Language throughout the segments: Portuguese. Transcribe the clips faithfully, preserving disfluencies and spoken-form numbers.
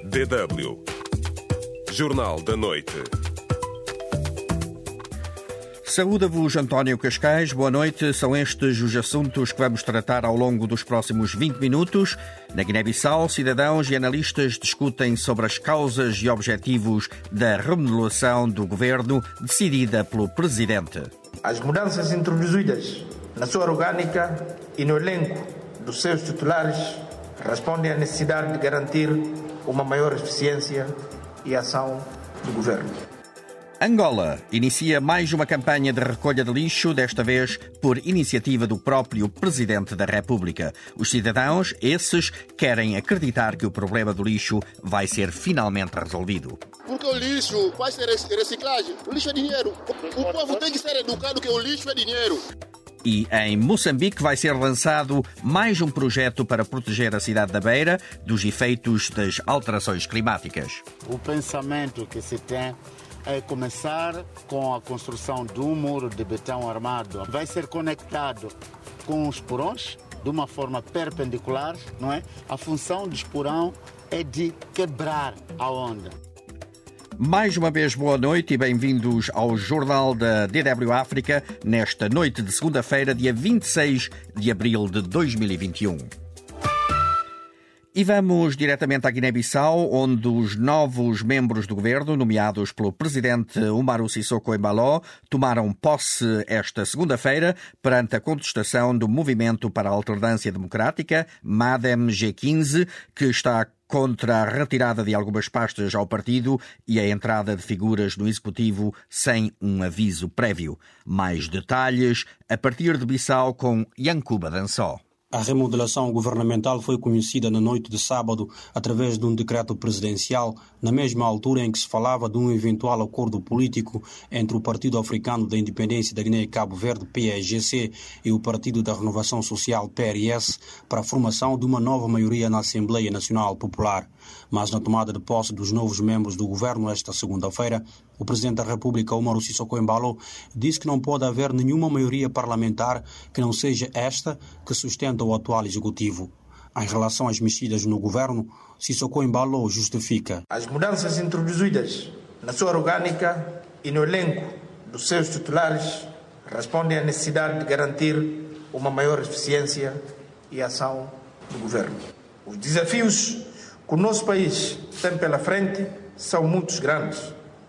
D W Jornal da Noite. Saúda-vos, António Cascais. Boa noite. São estes os assuntos que vamos tratar ao longo dos próximos vinte minutos. Na Guiné-Bissau, cidadãos e analistas discutem sobre as causas e objetivos da remodelação do governo decidida pelo presidente. As mudanças introduzidas na sua orgânica e no elenco dos seus titulares respondem à necessidade de garantir uma maior eficiência e ação do governo. Angola inicia mais uma campanha de recolha de lixo, desta vez por iniciativa do próprio Presidente da República. Os cidadãos, esses, querem acreditar que o problema do lixo vai ser finalmente resolvido. Porque o lixo vai ser reciclagem. O lixo é dinheiro. O povo tem que ser educado que o lixo é dinheiro. E em Moçambique vai ser lançado mais um projeto para proteger a cidade da Beira dos efeitos das alterações climáticas. O pensamento que se tem é começar com a construção de um muro de betão armado. Vai ser conectado com os porões de uma forma perpendicular, não é? A função do esporão é de quebrar a onda. Mais uma vez, boa noite e bem-vindos ao Jornal da D W África, nesta noite de segunda-feira, dia vinte e seis de abril de dois mil e vinte e um. E vamos diretamente à Guiné-Bissau, onde os novos membros do governo, nomeados pelo presidente Umaru Sissoko Embalo, tomaram posse esta segunda-feira perante a contestação do Movimento para a Alternância Democrática, MADEM G quinze, que está contra a retirada de algumas pastas ao partido e a entrada de figuras no Executivo sem um aviso prévio. Mais detalhes a partir de Bissau com Yankuba Dançó. A remodelação governamental foi conhecida na noite de sábado através de um decreto presidencial, na mesma altura em que se falava de um eventual acordo político entre o Partido Africano da Independência da Guiné e Cabo Verde, P A G C, e o Partido da Renovação Social, P R S, para a formação de uma nova maioria na Assembleia Nacional Popular. Mas na tomada de posse dos novos membros do governo esta segunda-feira, o Presidente da República, Umaru Sissoko Embalo, disse que não pode haver nenhuma maioria parlamentar que não seja esta que sustenta o atual Executivo. Em relação às mexidas no governo, Sissoko Embalo justifica. As mudanças introduzidas na sua orgânica e no elenco dos seus titulares respondem à necessidade de garantir uma maior eficiência e ação do governo. Os desafios que o nosso país tem pela frente são muito grandes.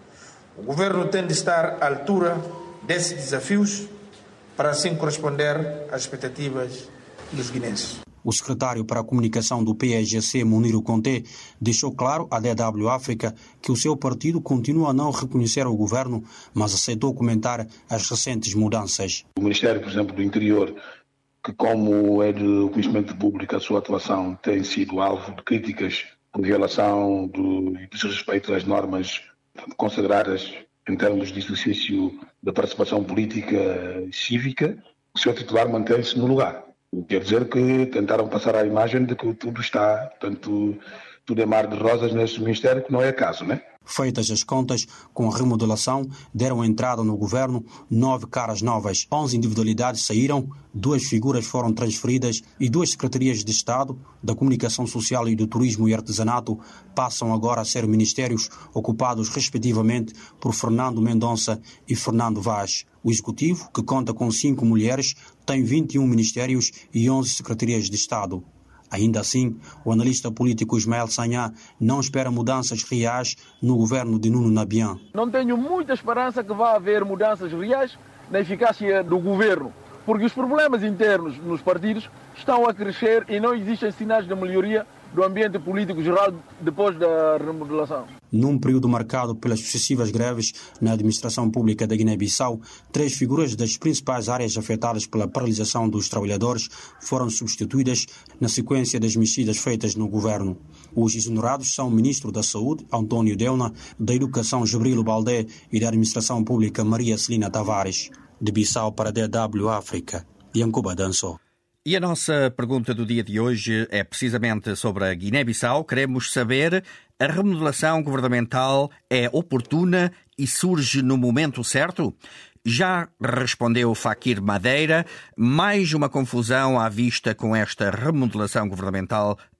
O governo tem de estar à altura desses desafios para assim corresponder às expectativas dos guineenses. O secretário para a comunicação do P A G C, Muniru Conté, deixou claro à D W África que o seu partido continua a não reconhecer o governo, mas aceitou comentar as recentes mudanças. O Ministério, por exemplo, do Interior, que como é de conhecimento público a sua atuação tem sido alvo de críticas por violação do desrespeito às normas consagradas em termos de exercício da participação política e cívica, o seu titular mantém-se no lugar. Quer dizer que tentaram passar a imagem de que tudo está, portanto, tudo é mar de rosas neste Ministério, que não é caso, não é? Feitas as contas, com a remodelação, deram entrada no governo nove caras novas. Onze individualidades saíram, duas figuras foram transferidas e duas secretarias de Estado, da Comunicação Social e do Turismo e Artesanato, passam agora a ser ministérios ocupados respectivamente por Fernando Mendonça e Fernando Vaz. O Executivo, que conta com cinco mulheres, tem vinte e um ministérios e onze secretarias de Estado. Ainda assim, o analista político Ismael Sanhá não espera mudanças reais no governo de Nuno Nabian. Não tenho muita esperança que vá haver mudanças reais na eficácia do governo, porque os problemas internos nos partidos estão a crescer e não existem sinais de melhoria do ambiente político geral depois da remodelação. Num período marcado pelas sucessivas greves na administração pública da Guiné-Bissau, três figuras das principais áreas afetadas pela paralisação dos trabalhadores foram substituídas na sequência das mexidas feitas no governo. Os exonerados são o Ministro da Saúde, António Deuna, da Educação, Gebrilo Baldé, e da Administração Pública, Maria Celina Tavares. De Bissau para a D W África, Yankuba Dançó. E a nossa pergunta do dia de hoje é precisamente sobre a Guiné-Bissau. Queremos saber: a remodelação governamental é oportuna e surge no momento certo? Já respondeu Fakir Madeira. Mais uma confusão à vista com esta remodelação governamental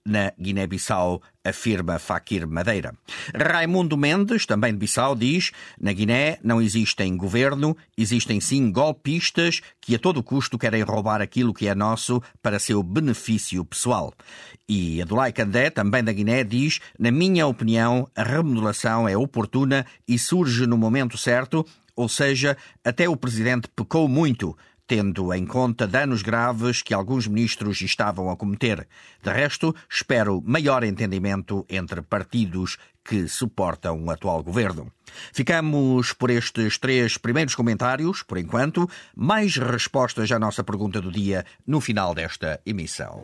na Guiné-Bissau, afirma Fakir Madeira. Raimundo Mendes, também de Bissau, diz: na Guiné não existem governo, existem sim golpistas que a todo custo querem roubar aquilo que é nosso para seu benefício pessoal. E Adulai Candé, também da Guiné, diz: na minha opinião, a remodelação é oportuna e surge no momento certo, ou seja, até o presidente pecou muito, tendo em conta danos graves que alguns ministros estavam a cometer. De resto, espero maior entendimento entre partidos que suportam o atual governo. Ficamos por estes três primeiros comentários, por enquanto. Mais respostas à nossa pergunta do dia no final desta emissão.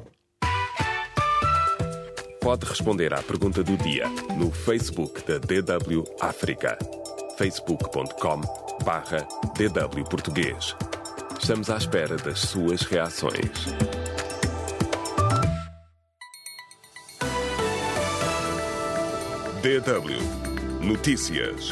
Pode responder à pergunta do dia no Facebook da D W África. facebook ponto com barra D W Português. Estamos à espera das suas reações. D W Notícias.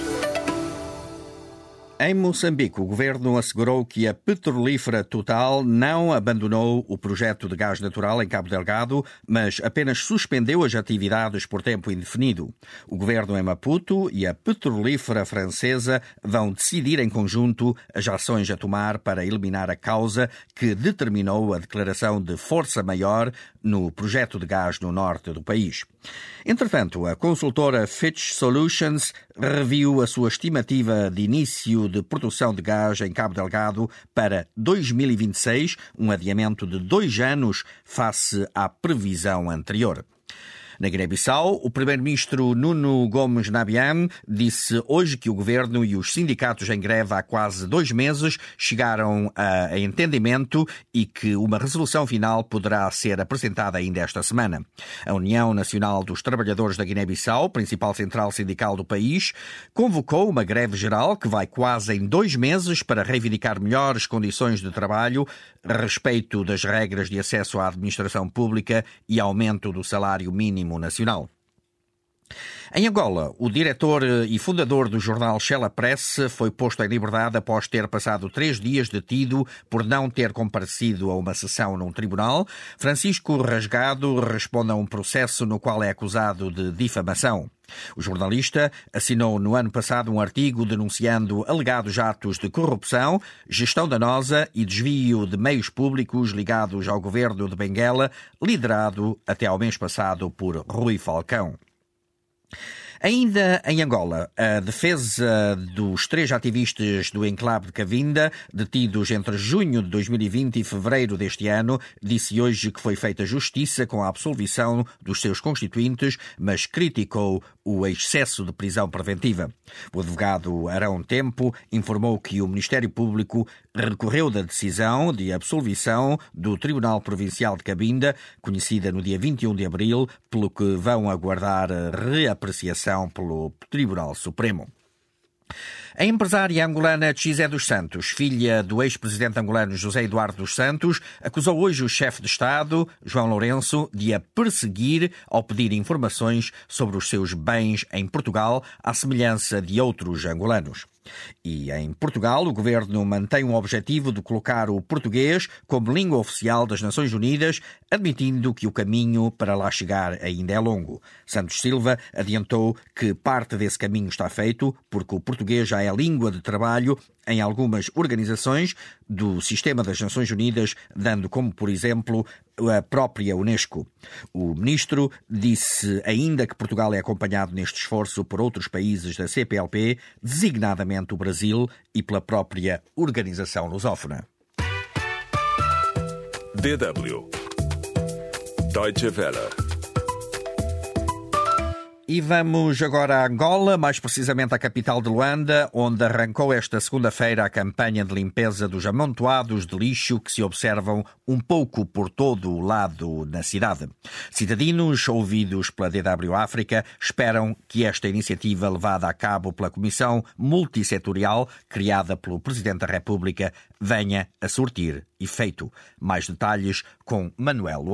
Em Moçambique, o governo assegurou que a petrolífera Total não abandonou o projeto de gás natural em Cabo Delgado, mas apenas suspendeu as atividades por tempo indefinido. O governo em Maputo e a petrolífera francesa vão decidir em conjunto as ações a tomar para eliminar a causa que determinou a declaração de força maior no projeto de gás no norte do país. Entretanto, a consultora Fitch Solutions reviu a sua estimativa de início de produção de gás em Cabo Delgado para dois mil e vinte e seis, um adiamento de dois anos face à previsão anterior. Na Guiné-Bissau, o primeiro-ministro Nuno Gomes Nabiam disse hoje que o governo e os sindicatos em greve há quase dois meses chegaram a entendimento e que uma resolução final poderá ser apresentada ainda esta semana. A União Nacional dos Trabalhadores da Guiné-Bissau, principal central sindical do país, convocou uma greve geral que vai quase em dois meses para reivindicar melhores condições de trabalho, respeito das regras de acesso à administração pública e aumento do salário mínimo nacional. Em Angola, o diretor e fundador do jornal Shela Press foi posto em liberdade após ter passado três dias detido por não ter comparecido a uma sessão num tribunal. Francisco Rasgado responde a um processo no qual é acusado de difamação. O jornalista assinou no ano passado um artigo denunciando alegados atos de corrupção, gestão danosa e desvio de meios públicos ligados ao governo de Benguela, liderado até ao mês passado por Rui Falcão. Ainda em Angola, a defesa dos três ativistas do enclave de Cabinda, detidos entre junho de dois mil e vinte e fevereiro deste ano, disse hoje que foi feita justiça com a absolvição dos seus constituintes, mas criticou o excesso de prisão preventiva. O advogado Arão Tempo informou que o Ministério Público recorreu da decisão de absolvição do Tribunal Provincial de Cabinda, conhecida no dia vinte e um de abril, pelo que vão aguardar reapreciação pelo Tribunal Supremo. A empresária angolana Chizé dos Santos, filha do ex-presidente angolano José Eduardo dos Santos, acusou hoje o chefe de Estado, João Lourenço, de a perseguir ao pedir informações sobre os seus bens em Portugal, à semelhança de outros angolanos. E em Portugal, o governo mantém o objetivo de colocar o português como língua oficial das Nações Unidas, admitindo que o caminho para lá chegar ainda é longo. Santos Silva adiantou que parte desse caminho está feito, porque o português já é língua de trabalho em algumas organizações do Sistema das Nações Unidas, dando como, por exemplo, a própria Unesco. O ministro disse ainda que Portugal é acompanhado neste esforço por outros países da C P L P, designadamente o Brasil, e pela própria organização lusófona. D W Deutsche Welle. E vamos agora a Angola, mais precisamente à capital de Luanda, onde arrancou esta segunda-feira a campanha de limpeza dos amontoados de lixo que se observam um pouco por todo o lado na cidade. Cidadinos ouvidos pela D W África esperam que esta iniciativa levada a cabo pela Comissão Multissetorial, criada pelo Presidente da República, venha a surtir efeito. Mais detalhes com Manuel Luamba.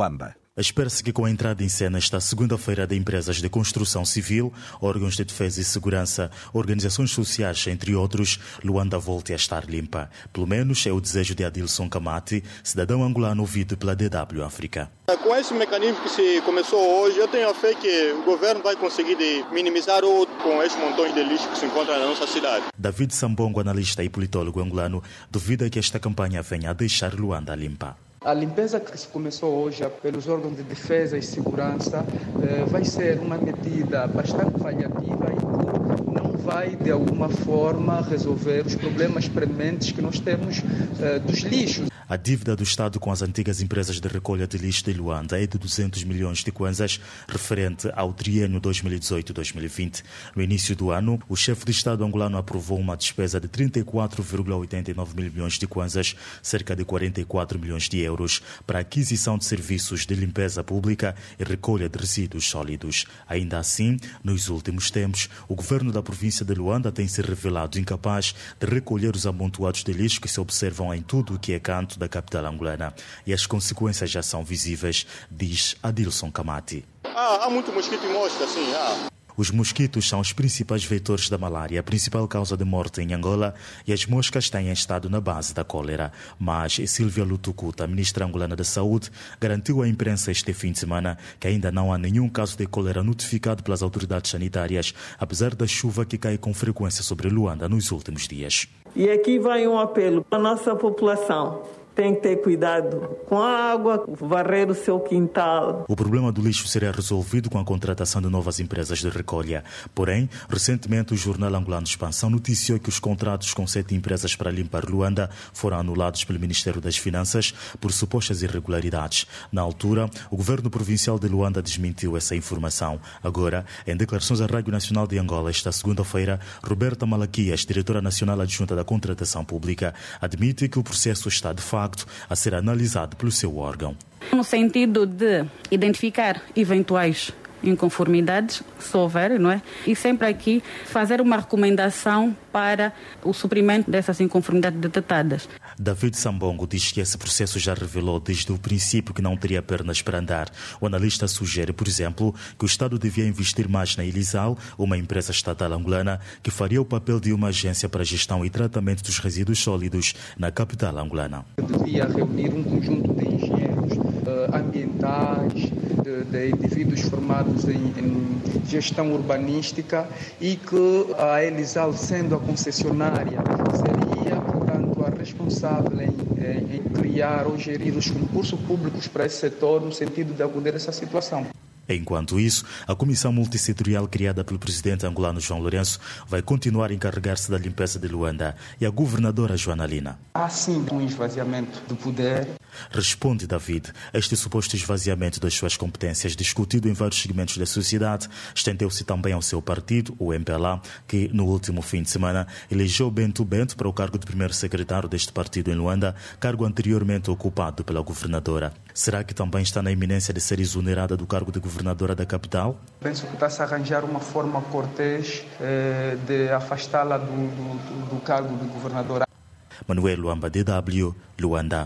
Espera-se que com a entrada em cena esta segunda-feira de empresas de construção civil, órgãos de defesa e segurança, organizações sociais, entre outros, Luanda volte a estar limpa. Pelo menos é o desejo de Adilson Kamati, cidadão angolano ouvido pela D W África. Com esse mecanismo que se começou hoje, eu tenho a fé que o governo vai conseguir minimizar o, com esses montões de lixo que se encontram na nossa cidade. David Sambongo, analista e politólogo angolano, duvida que esta campanha venha a deixar Luanda limpa. A limpeza que se começou hoje pelos órgãos de defesa e segurança eh, vai ser uma medida bastante paliativa e que não vai, de alguma forma, resolver os problemas prementes que nós temos eh, dos lixos. A dívida do Estado com as antigas empresas de recolha de lixo de Luanda é de duzentos milhões de kwanzas, referente ao triênio dois mil e dezoito a dois mil e vinte. No início do ano, o chefe de Estado angolano aprovou uma despesa de trinta e quatro vírgula oitenta e nove mil milhões de kwanzas, cerca de quarenta e quatro milhões de euros, para a aquisição de serviços de limpeza pública e recolha de resíduos sólidos. Ainda assim, nos últimos tempos, o governo da província de Luanda tem se revelado incapaz de recolher os amontoados de lixo que se observam em tudo o que é canto da capital angolana. E as consequências já são visíveis, diz Adilson Kamati. Ah, há muito mosquito e mosca, sim. Ah. Os mosquitos são os principais vetores da malária, a principal causa de morte em Angola, e as moscas têm estado na base da cólera. Mas Silvia Lutucuta, ministra angolana da Saúde, garantiu à imprensa este fim de semana que ainda não há nenhum caso de cólera notificado pelas autoridades sanitárias, apesar da chuva que cai com frequência sobre Luanda nos últimos dias. E aqui vai um apelo para a nossa população. Tem que ter cuidado com a água, varrer o seu quintal. O problema do lixo será resolvido com a contratação de novas empresas de recolha. Porém, recentemente o jornal angolano Expansão noticiou que os contratos com sete empresas para limpar Luanda foram anulados pelo Ministério das Finanças por supostas irregularidades. Na altura, o governo provincial de Luanda desmentiu essa informação. Agora, em declarações à Rádio Nacional de Angola esta segunda-feira, Roberta Malaquias, diretora nacional adjunta da Contratação Pública, admite que o processo está de facto a ser analisado pelo seu órgão. No sentido de identificar eventuais inconformidades, se houver, não é? E sempre aqui fazer uma recomendação para o suprimento dessas inconformidades detectadas. David Sambongo diz que esse processo já revelou desde o princípio que não teria pernas para andar. O analista sugere, por exemplo, que o Estado devia investir mais na Elisal, uma empresa estatal angolana, que faria o papel de uma agência para a gestão e tratamento dos resíduos sólidos na capital angolana. Devia reunir um conjunto de engenheiros uh, ambientais, de, de indivíduos formados em, em gestão urbanística e que a Elisal, sendo a concessionária, seria, portanto, a responsável em, em, em criar ou gerir os concursos públicos para esse setor no sentido de acudir a essa situação. Enquanto isso, a comissão multissetorial criada pelo presidente angolano João Lourenço vai continuar a encarregar-se da limpeza de Luanda. E a governadora Joana Lina? Há sim um esvaziamento do poder. Responde David. Este suposto esvaziamento das suas competências, discutido em vários segmentos da sociedade, estendeu-se também ao seu partido, o M P L A, que no último fim de semana elegeu Bento Bento para o cargo de primeiro secretário deste partido em Luanda, cargo anteriormente ocupado pela governadora. Será que também está na iminência de ser exonerada do cargo de governadora da capital? Penso que está-se a arranjar uma forma cortês eh, de afastá-la do, do, do cargo de governadora. Manuel Luamba, D W, Luanda.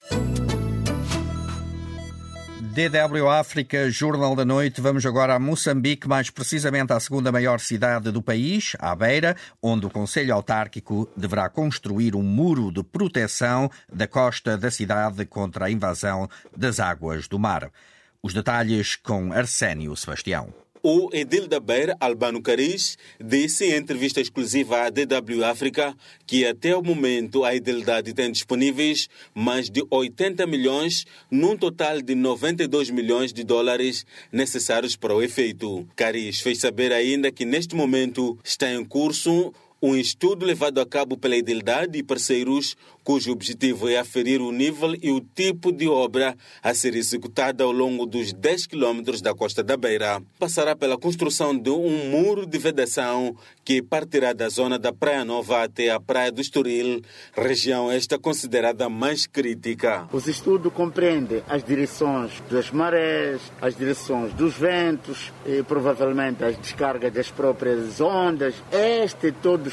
D W África, Jornal da Noite. Vamos agora a Moçambique, mais precisamente à segunda maior cidade do país, à Beira, onde o Conselho Autárquico deverá construir um muro de proteção da costa da cidade contra a invasão das águas do mar. Os detalhes com Arsénio Sebastião. O edil da Beira, Albano Caris, disse em entrevista exclusiva à D W África que até o momento a edilidade tem disponíveis mais de oitenta milhões, num total de noventa e dois milhões de dólares necessários para o efeito. Caris fez saber ainda que neste momento está em curso um estudo levado a cabo pela edilidade e parceiros, cujo objetivo é aferir o nível e o tipo de obra a ser executada ao longo dos dez quilômetros da costa da Beira. Passará pela construção de um muro de vedação que partirá da zona da Praia Nova até a Praia do Estoril, região esta considerada mais crítica. Os estudos compreendem as direções das marés, as direções dos ventos e provavelmente as descargas das próprias ondas. Este todo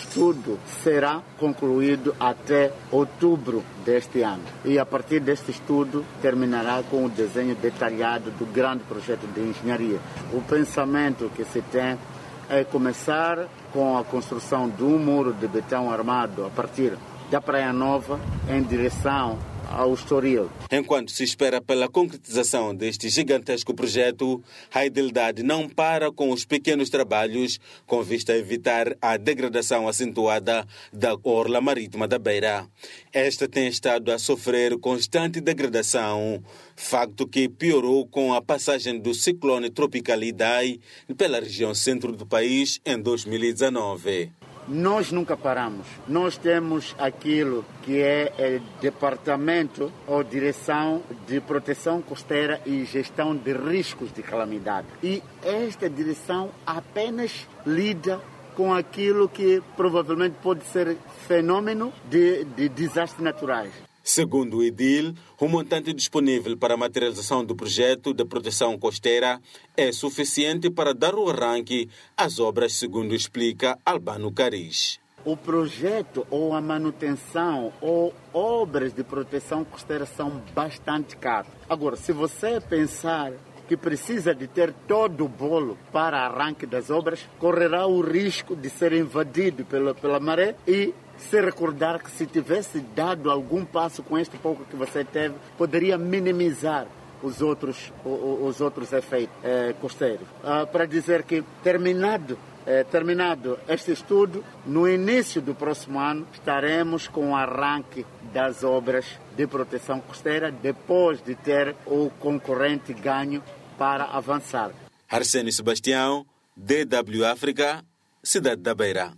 estudo será concluído até outubro deste ano. E a partir deste estudo terminará com o desenho detalhado do grande projeto de engenharia. O pensamento que se tem é começar com a construção de um muro de betão armado a partir da Praia Nova em direção ao Estoril. Enquanto se espera pela concretização deste gigantesco projeto, a Edeldade não para com os pequenos trabalhos com vista a evitar a degradação acentuada da orla marítima da Beira. Esta tem estado a sofrer constante degradação, facto que piorou com a passagem do ciclone tropical Idai pela região centro do país em dois mil e dezenove. Nós nunca paramos. Nós temos aquilo que é, é Departamento ou Direção de Proteção Costeira e Gestão de Riscos de Calamidade. E esta direção apenas lida com aquilo que provavelmente pode ser fenômeno de, de desastres naturais. Segundo o Edil, o montante disponível para a materialização do projeto de proteção costeira é suficiente para dar o arranque às obras, segundo explica Albano Cariz. O projeto ou a manutenção ou obras de proteção costeira são bastante caros. Agora, se você pensar que precisa de ter todo o bolo para arranque das obras, correrá o risco de ser invadido pela, pela maré e se recordar que se tivesse dado algum passo com este pouco que você teve, poderia minimizar os outros, os outros efeitos eh, costeiros. Ah, para dizer que, terminado, eh, terminado este estudo, no início do próximo ano, estaremos com o arranque das obras de proteção costeira, depois de ter o concorrente ganho para avançar. Arsênio Sebastião, D W África, Cidade da Beira.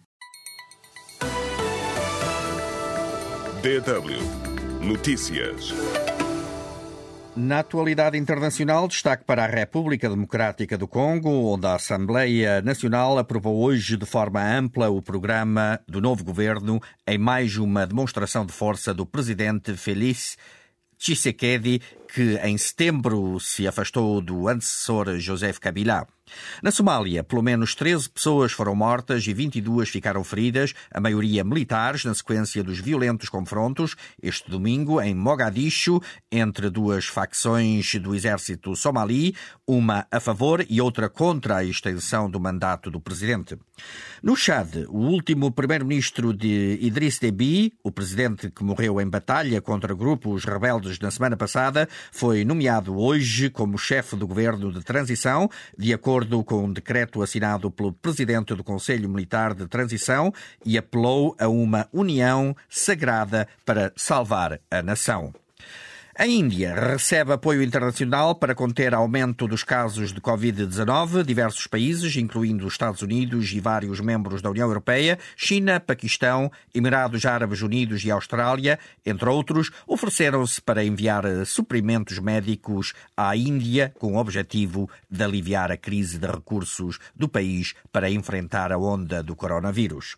D W Notícias. Na atualidade internacional, destaque para a República Democrática do Congo, onde a Assembleia Nacional aprovou hoje de forma ampla o programa do novo governo em mais uma demonstração de força do presidente Félix Tshisekedi, que em setembro se afastou do antecessor Joseph Kabila. Na Somália, pelo menos treze pessoas foram mortas e vinte e duas ficaram feridas, a maioria militares, na sequência dos violentos confrontos este domingo em Mogadishu, entre duas facções do exército somali, uma a favor e outra contra a extensão do mandato do presidente. No Chad, o último primeiro-ministro de Idriss Déby, o presidente que morreu em batalha contra grupos rebeldes na semana passada, foi nomeado hoje como chefe do governo de transição, de acordo com um decreto assinado pelo presidente do Conselho Militar de Transição, e apelou a uma união sagrada para salvar a nação. A Índia recebe apoio internacional para conter aumento dos casos de covid dezenove. Diversos países, incluindo os Estados Unidos e vários membros da União Europeia, China, Paquistão, Emirados Árabes Unidos e Austrália, entre outros, ofereceram-se para enviar suprimentos médicos à Índia com o objetivo de aliviar a crise de recursos do país para enfrentar a onda do coronavírus.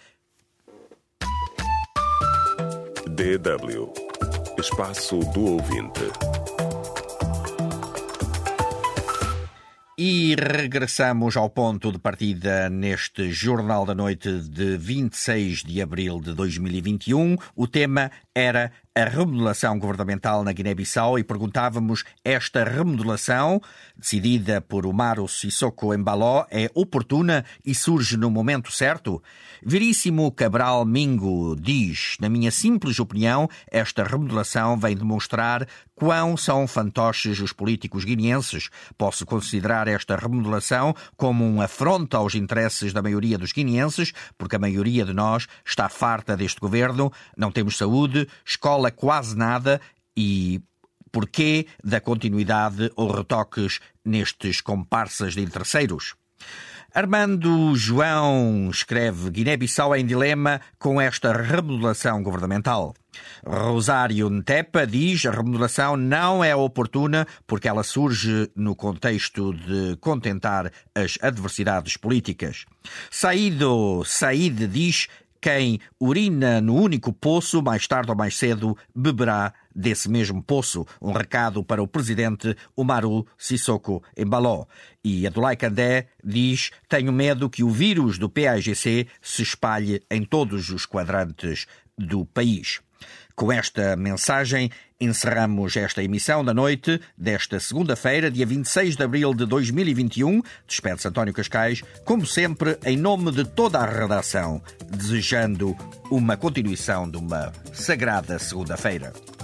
D W Espaço do Ouvinte. E regressamos ao ponto de partida neste Jornal da Noite de vinte e seis de abril de dois mil e vinte e um. O tema era a remodelação governamental na Guiné-Bissau e perguntávamos: esta remodelação, decidida por Umaro Sissoko Embaló, é oportuna e surge no momento certo? Veríssimo Cabral Mingo diz: na minha simples opinião, esta remodelação vem demonstrar quão são fantoches os políticos guineenses. Posso considerar esta remodelação como uma afronta aos interesses da maioria dos guineenses, porque a maioria de nós está farta deste governo, não temos saúde, escola quase nada e porquê da continuidade ou retoques nestes comparsas de interesseiros? Armando João escreve: Guiné-Bissau em dilema com esta remodelação governamental. Rosário Ntepa diz: a remodelação não é oportuna porque ela surge no contexto de contentar as adversidades políticas. Saído Saíde diz: Quem urina no único poço, mais tarde ou mais cedo, beberá desse mesmo poço. Um recado para o presidente Umaru Sissoko Embalo. E Abdoulaye Kandé diz: tenho medo que o vírus do P A I G C se espalhe em todos os quadrantes do país. Com esta mensagem, encerramos esta emissão da noite desta segunda-feira, dia vinte e seis de abril de dois mil e vinte e um. Despede-se António Cascais, como sempre, em nome de toda a redação, desejando uma continuação de uma sagrada segunda-feira.